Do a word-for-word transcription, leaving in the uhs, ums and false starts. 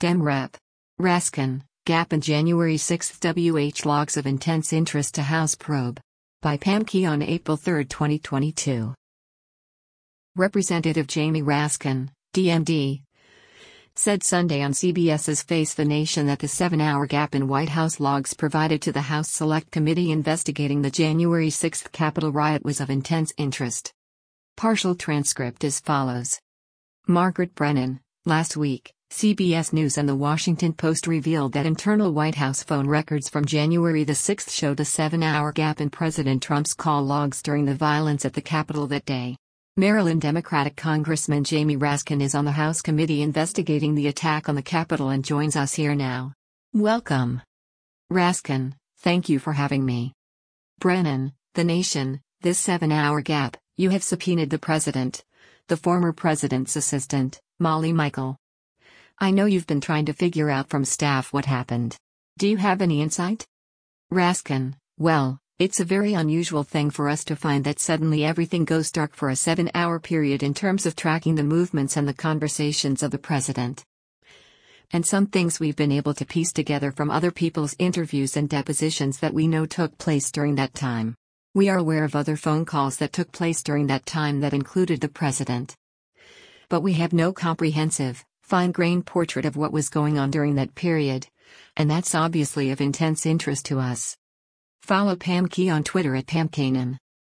Dem Rep. Raskin, Gap and January sixth W H logs of intense interest to House probe. By Pam Key on April third, twenty twenty-two. Representative Jamie Raskin, D M D, said Sunday on CBS's Face the Nation that the seven-hour gap in White House logs provided to the House Select Committee investigating the January sixth Capitol riot was of intense interest. Partial transcript as follows. Margaret Brennan, last week, C B S News and The Washington Post revealed that internal White House phone records from January the sixth showed a seven-hour gap in President Trump's call logs during the violence at the Capitol that day. Maryland Democratic Congressman Jamie Raskin is on the House committee investigating the attack on the Capitol and joins us here now. Welcome. Raskin, thank you for having me. Brennan, The Nation, this seven-hour gap, you have subpoenaed the president, the former president's assistant, Molly Michael. I know you've been trying to figure out from staff what happened. Do you have any insight? Raskin, well, it's a very unusual thing for us to find that suddenly everything goes dark for a seven-hour period in terms of tracking the movements and the conversations of the president. And some things we've been able to piece together from other people's interviews and depositions that we know took place during that time. We are aware of other phone calls that took place during that time that included the president. But we have no comprehensive, fine-grained portrait of what was going on during that period, and that's obviously of intense interest to us. Follow Pam Key on Twitter at Pam Kanan.